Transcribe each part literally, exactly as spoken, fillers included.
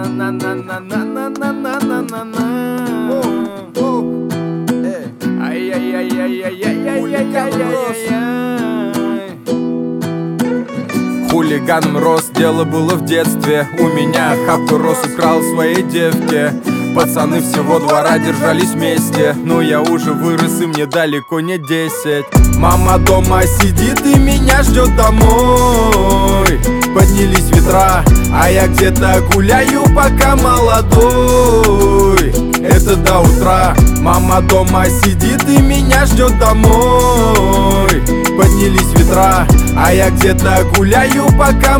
Хулиганом рос, дело было в детстве. У меня хапку рос украл своей девке. Пацаны всего двора держались вместе, но я уже вырос и мне далеко не десять. Мама дома сидит и меня ждет домой. Поднялись ветра, а я где-то гуляю, пока молодой. Это до утра. Мама дома сидит и меня ждет домой. Поднялись ветра, а я где-то гуляю, пока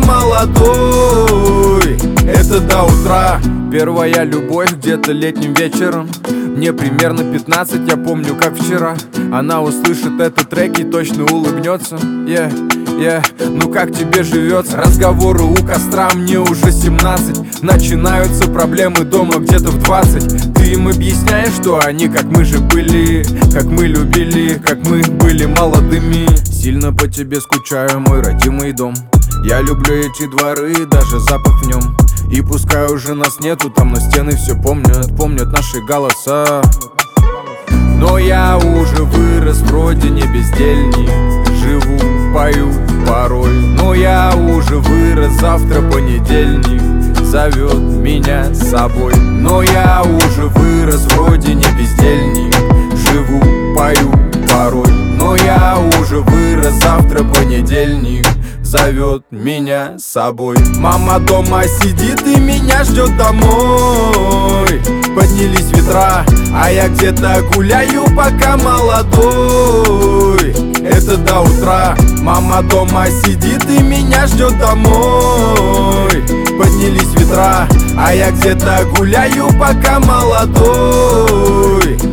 молодой. Это до утра. Первая любовь где-то летним вечером. Мне примерно пятнадцать, я помню как вчера. Она услышит этот трек и точно улыбнется. Yeah, yeah. Ну как тебе живется? Разговоры у костра, мне уже семнадцать. Начинаются проблемы дома где-то в двадцать. Ты им объясняешь, что они как мы же были, как мы любили, как мы были молодыми. Сильно по тебе скучаю, мой родимый дом. Я люблю эти дворы, даже запах в нем. И пускай уже нас нету, там на стены все помнят, помнят наши голоса. Но я уже вырос, вроде не бездельник. Живу, пою порой. Но я уже вырос, завтра понедельник зовет меня с собой. Но я уже вырос, вроде не бездельник. Живу, пою порой. Но я уже вырос, завтра понедельник зовет меня с собой. Мама дома сидит и меня ждет домой. Поднялись ветра, а я где-то гуляю, пока молодой. Это до утра. Мама дома сидит и меня ждет домой. Поднялись ветра, а я где-то гуляю, пока молодой.